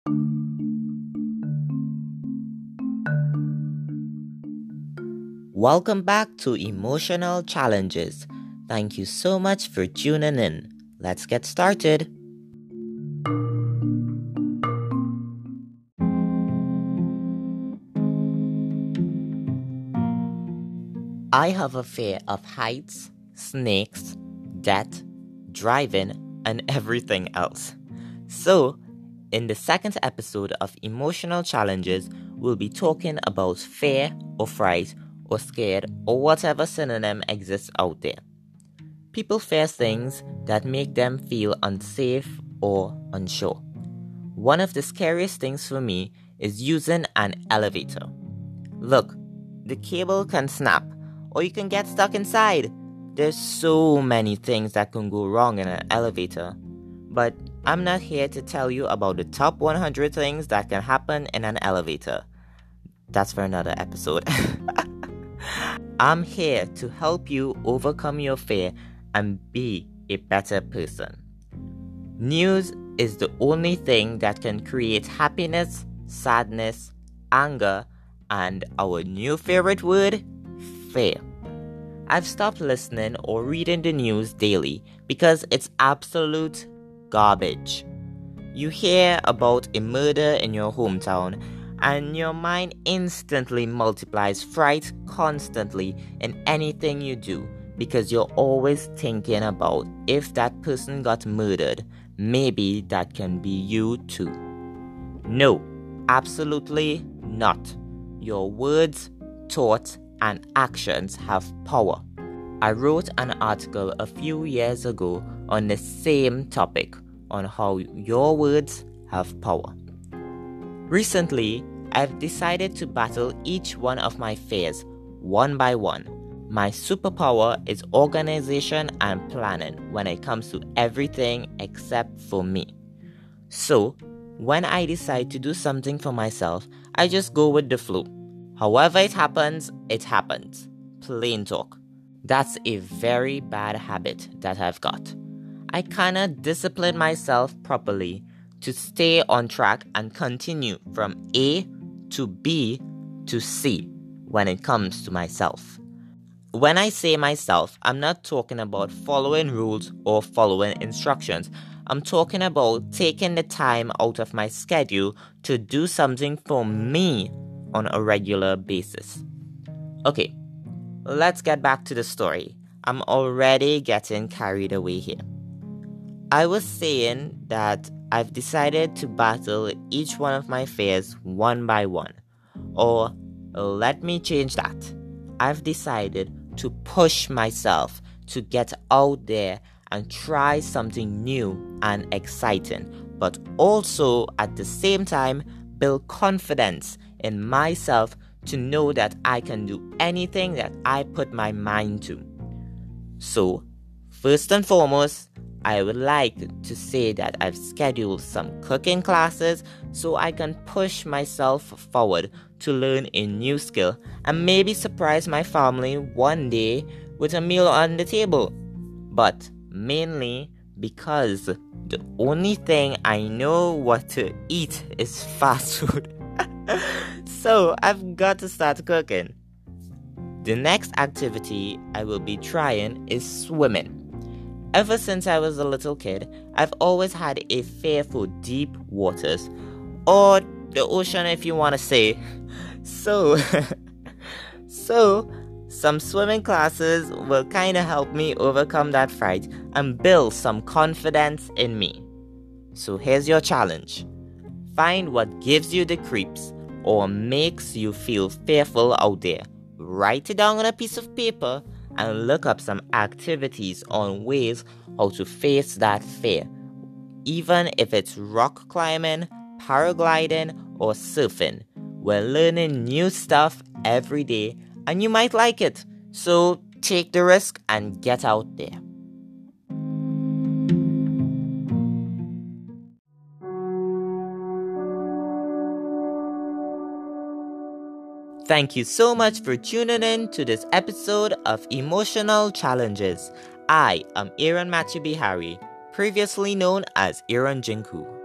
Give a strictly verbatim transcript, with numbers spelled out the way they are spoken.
Welcome back to Emotional Challenges. Thank you so much for tuning in. Let's get started. I have a fear of heights, snakes, death, driving, and everything else. So, in the second episode of Emotional Challenges, we'll be talking about fear or fright or scared or whatever synonym exists out there. People fear things that make them feel unsafe or unsure. One of the scariest things for me is using an elevator. Look, the cable can snap or you can get stuck inside. There's so many things that can go wrong in an elevator. But I'm not here to tell you about the top one hundred things that can happen in an elevator. That's for another episode. I'm here to help you overcome your fear and be a better person. News is the only thing that can create happiness, sadness, anger, and our new favorite word, fear. I've stopped listening or reading the news daily because it's absolute garbage. You hear about a murder in your hometown and your mind instantly multiplies fright constantly in anything you do because you're always thinking about if that person got murdered, maybe that can be you too. No, absolutely not. Your words, thoughts, and actions have power. I wrote an article a few years ago on the same topic, on how your words have power. Recently, I've decided to battle each one of my fears, one by one. My superpower is organization and planning when it comes to everything except for me. So, when I decide to do something for myself, I just go with the flow. However it happens, it happens. Plain talk. That's a very bad habit that I've got. I kinda discipline myself properly to stay on track and continue from A to B to C when it comes to myself. When I say myself, I'm not talking about following rules or following instructions. I'm talking about taking the time out of my schedule to do something for me on a regular basis. Okay, let's get back to the story. I'm already getting carried away here. I was saying that I've decided to battle each one of my fears one by one. Or let me change that. I've decided to push myself to get out there and try something new and exciting, but also at the same time build confidence in myself to know that I can do anything that I put my mind to. So, first and foremost, I would like to say that I've scheduled some cooking classes so I can push myself forward to learn a new skill and maybe surprise my family one day with a meal on the table. But mainly because the only thing I know what to eat is fast food. So I've got to start cooking. The next activity I will be trying is swimming. Ever since I was a little kid, I've always had a fear for deep waters, or the ocean if you want to say. So, so some swimming classes will kind of help me overcome that fright and build some confidence in me. So here's your challenge. Find what gives you the creeps or makes you feel fearful out there. Write it down on a piece of paper and look up some activities on ways how to face that fear. Even if it's rock climbing, paragliding, or surfing, we're learning new stuff every day and you might like it. So take the risk and get out there. Thank you so much for tuning in to this episode of Emotional Challenges. I am Aaron Matthew Bihari, previously known as Aaron Jinku.